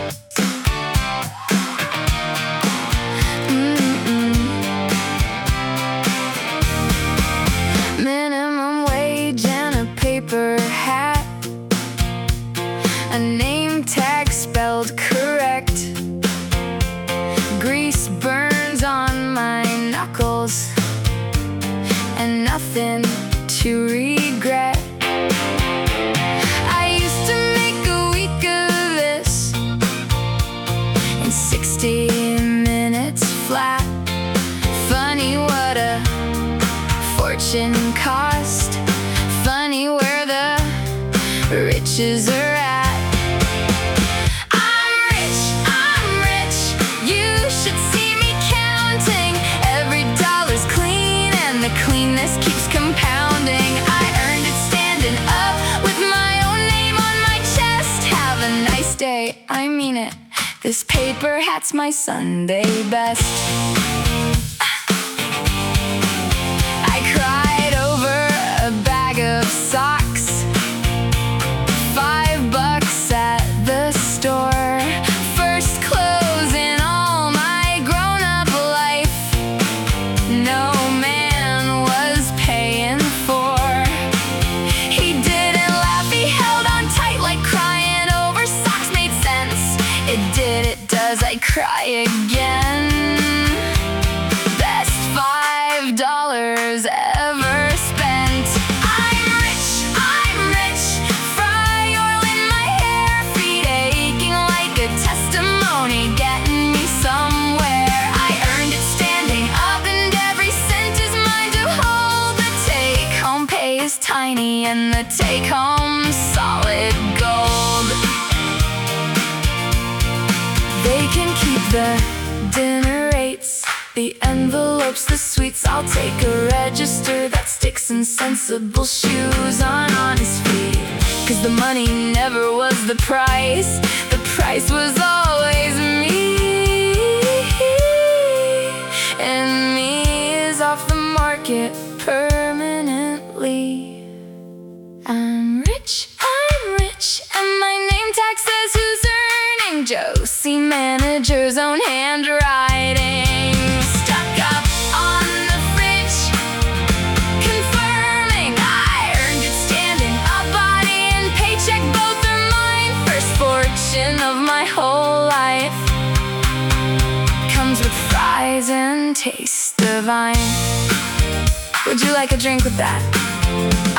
Minimum wage and a paper hat, a name tag spelled correct. Grease burns on my knuckles, and nothing to regret. I used to make a week of this in 60 minutes flat. Funny what a fortune cost. Funny where the riches are at. I'm rich, you should see me counting. Every dollar's clean and the cleanness keeps compounding. I earned it standing up with my own name on my chest. Have a nice day, I mean it. This paper hat's my Sunday best. Socks, $5 at the store. First clothes in all my grown-up life, no man was paying for. He didn't laugh, he held on tight like crying over socks made sense. It did, it does, I cry again. Best $5 ever spent. Tiny and the take-home solid gold. They can keep the dinner rates, the envelopes, the sweets. I'll take a register that sticks and sensible shoes on honest feet. 'Cause the money never was the price was always me. And me is off the market permanently. I'm rich, and my name tag says who's earning. Josie manager's own handwriting. Stuck up on the fridge, confirming I earned it standing up. Body and paycheck both are mine. First fortune of my whole life. Comes with fries and taste divine. Would you like a drink with that?